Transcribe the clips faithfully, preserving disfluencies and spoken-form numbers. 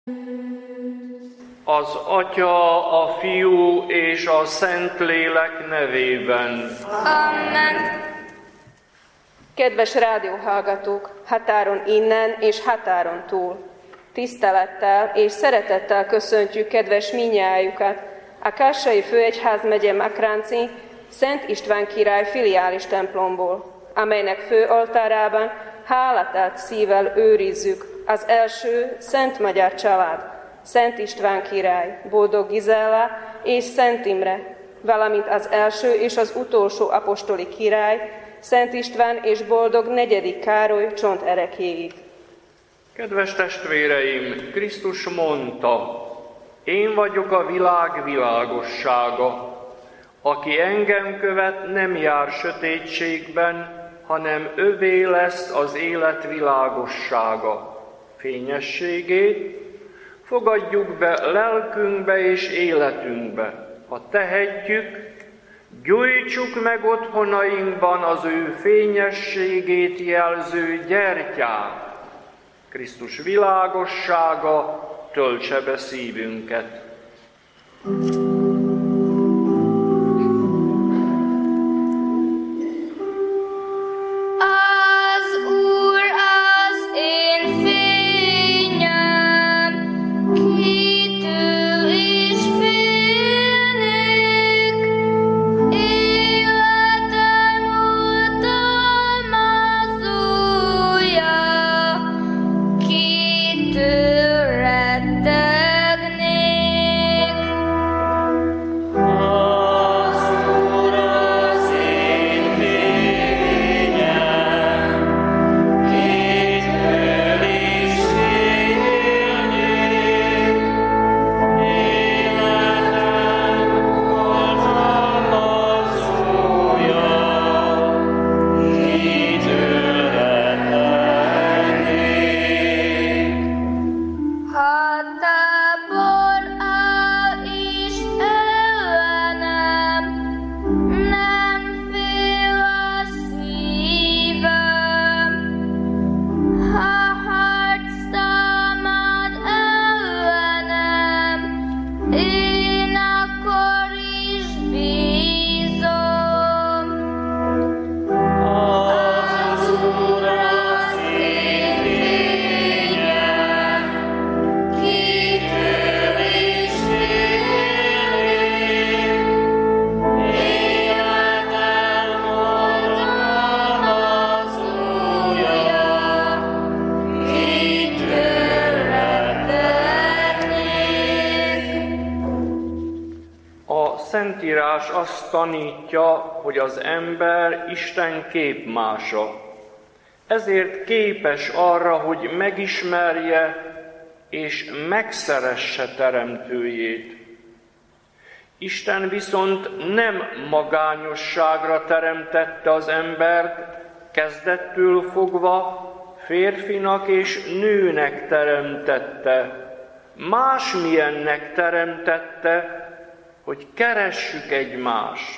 Az Atya, a Fiú és a Szentlélek nevében. Amen. Kedves rádióhallgatók, határon innen és határon túl, tisztelettel és szeretettel köszöntjük kedves mindnyájukat a Kassai Főegyházmegye Makránci Szent István király filiális templomból, amelynek fő oltárában hálatelt szívvel őrizzük az első szent magyar család, Szent István király, Boldog Gizella és Szent Imre, valamint az első és az utolsó apostoli király, Szent István és Boldog negyedik Károly csonterekjéit. Kedves testvéreim, Krisztus mondta, én vagyok a világ világossága. Aki engem követ, nem jár sötétségben, hanem övé lesz az élet világossága. Fényességét fogadjuk be lelkünkbe és életünkbe. Ha tehetjük, gyújtsuk meg otthonainkban az ő fényességét jelző gyertyát. Krisztus világossága töltse be szívünket. Szentírás azt tanítja, hogy az ember Isten képmása. Ezért képes arra, hogy megismerje és megszeresse teremtőjét. Isten viszont nem magányosságra teremtette az embert, kezdettől fogva férfinak és nőnek teremtette. Másmilyennek teremtette, hogy keressük egymást.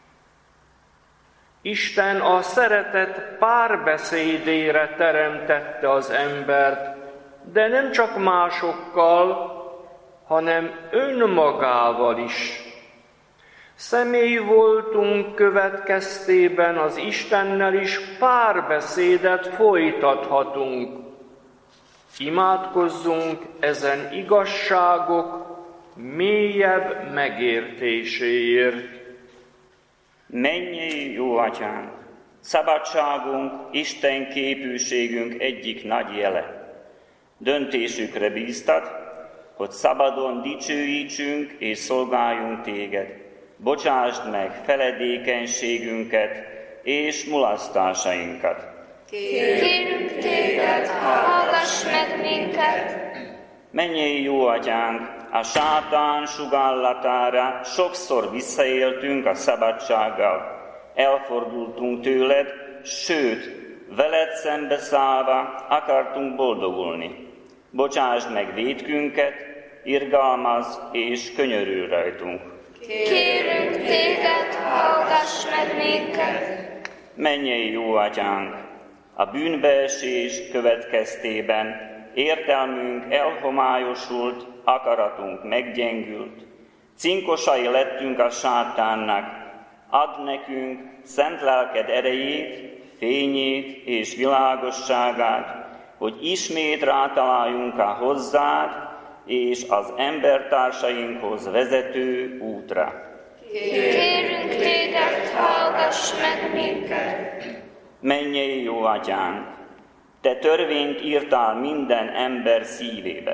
Isten a szeretet párbeszédére teremtette az embert, de nem csak másokkal, hanem önmagával is. Személy voltunk következtében az Istennel is párbeszédet folytathatunk. Imádkozzunk ezen igazságok mélyebb megértéséért. Mennyei jó Atyánk, szabadságunk, Isten képűségünk egyik nagy jele. Döntésükre bíztat, hogy szabadon dicsőítsünk és szolgáljunk Téged. Bocsásd meg feledékenységünket és mulasztásainkat. Kérünk Téged, hallgass meg minket! Mennyei jó Atyánk, a sátán sugállatára sokszor visszaéltünk a szabadsággal. Elfordultunk tőled, sőt, veled szembeszállva akartunk boldogulni. Bocsásd meg vétkünket, irgalmazz és könyörülj rajtunk. Kérünk Téged, hallgass meg minket! Mennyei jó Atyánk, a bűnbeesés következtében értelmünk elhomályosult, akaratunk meggyengült. Cinkosai lettünk a sátánnak, add nekünk szent lelked erejét, fényét és világosságát, hogy ismét rátaláljunk a hozzád és az embertársainkhoz vezető útra. Kérünk téged, hallgass meg minket! Mennyei jó atyánk, te törvényt írtál minden ember szívébe.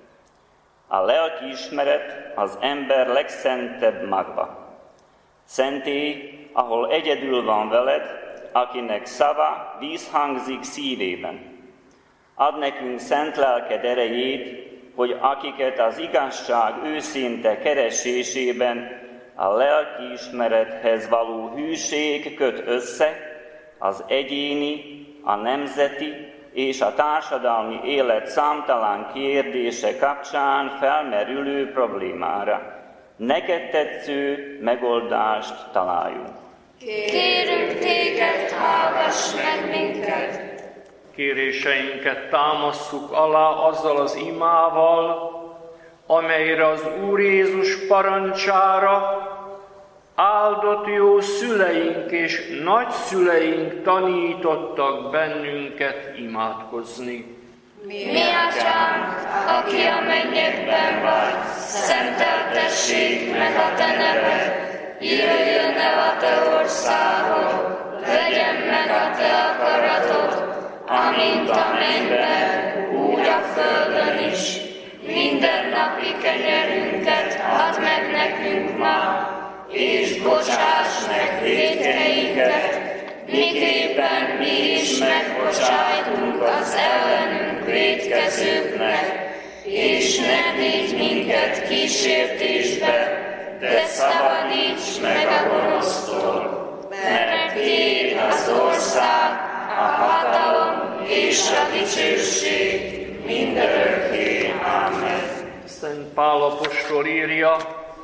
A lelkiismeret az ember legszentebb magva. Szentély, ahol egyedül van veled, akinek szava vízhangzik szívében. Add nekünk szent lelked erejét, hogy akiket az igazság őszinte keresésében a lelkiismerethez való hűség köt össze, az egyéni, a nemzeti és a társadalmi élet számtalan kérdése kapcsán felmerülő problémára neked tetsző megoldást találjunk. Kérünk téged, hallgass meg minket! Kéréseinket támasszuk alá azzal az imával, amelyre az Úr Jézus parancsára áldott jó szüleink és nagyszüleink tanítottak bennünket imádkozni. Mi atyánk, aki a mennyekben vagy, szenteltessék meg a te neved, jöjjön el a te országod, legyen meg a te akaratod, amint a mennyben, úgy a földön is. Minden napi kenyerünket add meg nekünk ma, és bocsáss meg vétkeinket, miképpen mi is megbocsájtunk az ellenünk vétkezőknek, és ne védj minket kísértésbe, de szabadíts meg a gonosztól, mert tiéd az ország, a hatalom és a dicsőség mindörökké. Amen. Szent Pál apostol írja,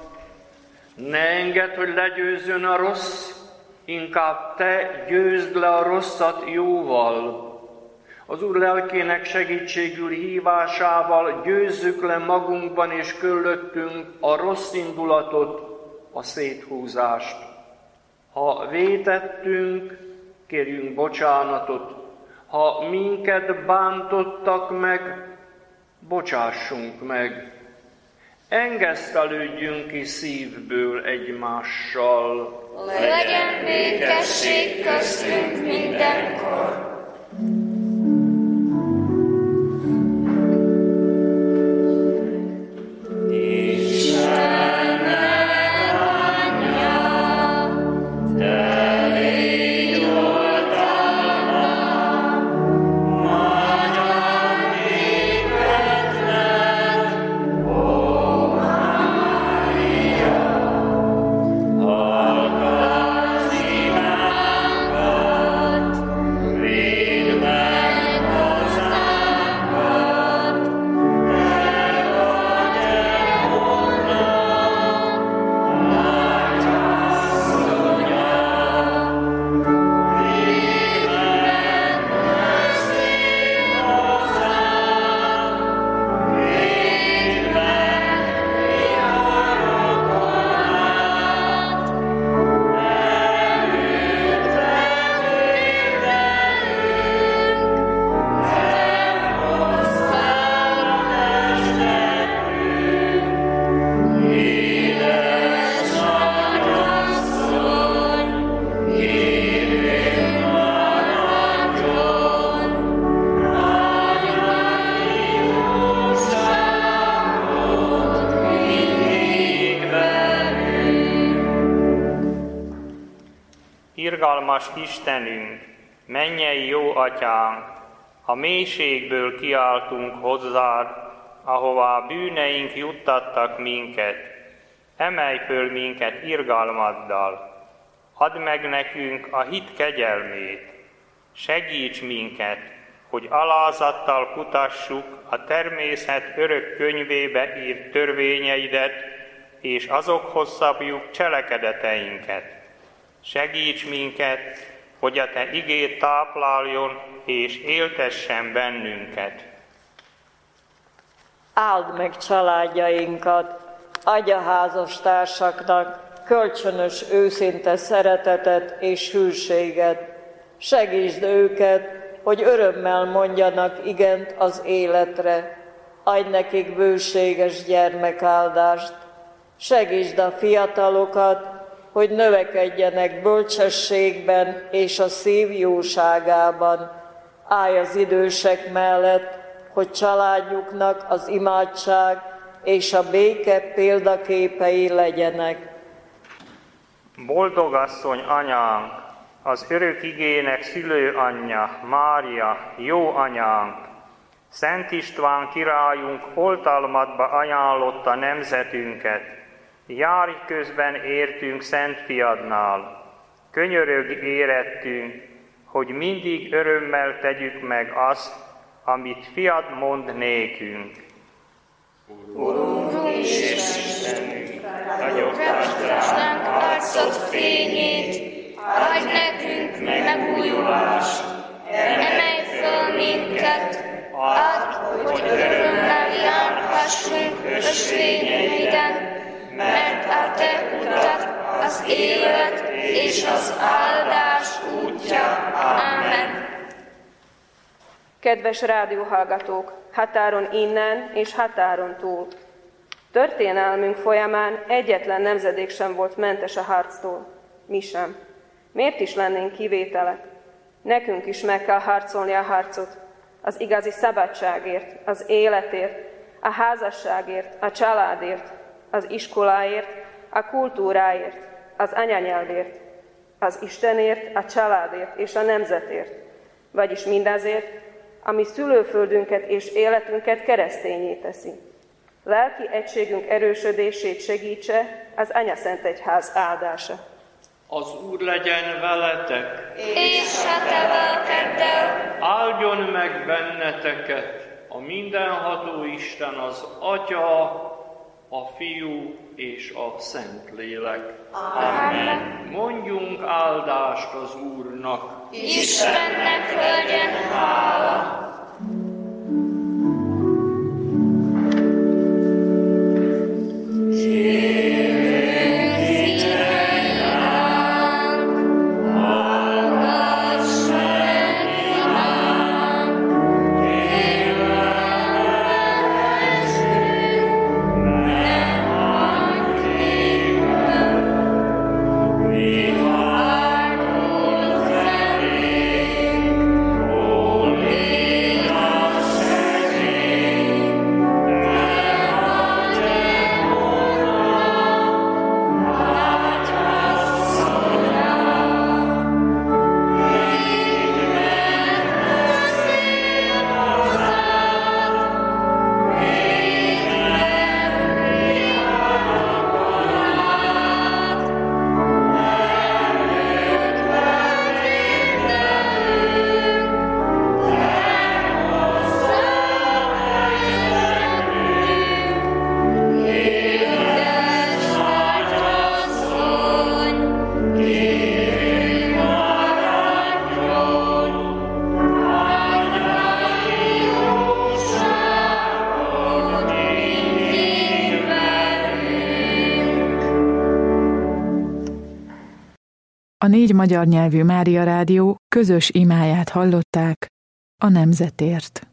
ne engedd, hogy legyőzzön a rossz, inkább te győzd le a rosszat jóval. Az Úr lelkének segítségül hívásával győzzük le magunkban és körülöttünk a rossz indulatot, a széthúzást. Ha vétettünk, kérjünk bocsánatot. Ha minket bántottak meg, bocsássunk meg. Engesztelődjünk ki szívből egymással. Legyen békesség köztünk mindenkor. Irgalmas Istenünk, mennyei jó atyánk, a mélységből kiáltunk hozzád, ahová bűneink juttattak minket. Emelj föl minket irgalmaddal, add meg nekünk a hit kegyelmét, segíts minket, hogy alázattal kutassuk a természet örök könyvébe írt törvényeidet, és azokhoz szabjuk cselekedeteinket. Segíts minket, hogy a te igéd tápláljon és éltessen bennünket. Áld meg családjainkat, adj a házastársaknak kölcsönös őszinte szeretetet és hűséget. Segítsd őket, hogy örömmel mondjanak igent az életre. Adj nekik bőséges gyermekáldást. Segítsd a fiatalokat, hogy növekedjenek bölcsességben és a szív jóságában. Állj az idősek mellett, hogy családjuknak az imádság és a béke példaképei legyenek. Boldogasszony anyánk, az örök igének szülőanyja, Mária, jó anyánk, Szent István királyunk oltalmadba ajánlotta nemzetünket, járj közben értünk Szent Fiadnál, könyörög érettünk, hogy mindig örömmel tegyük meg azt, amit Fiad mond nékünk. Urunk és Istenünk, ragyogtasd arcod fényét, adj nekünk megújulást, emelj föl minket, add, hogy örömmel járhassunk ösvényeiden, mert a te utat az élet és az áldás útja. Amen. Kedves rádióhallgatók, határon innen és határon túl! Történelmünk folyamán egyetlen nemzedék sem volt mentes a harctól. Mi sem. Miért is lennénk kivételek? Nekünk is meg kell harcolni a harcot. Az igazi szabadságért, az életért, a házasságért, a családért, az iskoláért, a kultúráért, az anyanyelvért, az Istenért, a családért és a nemzetért. Vagyis mindazért, ami szülőföldünket és életünket keresztényé teszi. Lelki egységünk erősödését segítse az Anyaszentegyház áldása. Az Úr legyen veletek, És a te lelkeddel, áldjon meg benneteket a mindenható Isten, az Atya, a Fiú és a Szentlélek. Amen. Mondjunk áldást az Úrnak. Istennek legyen hála. A négy magyar nyelvű Mária Rádió közös imáját hallották a nemzetért.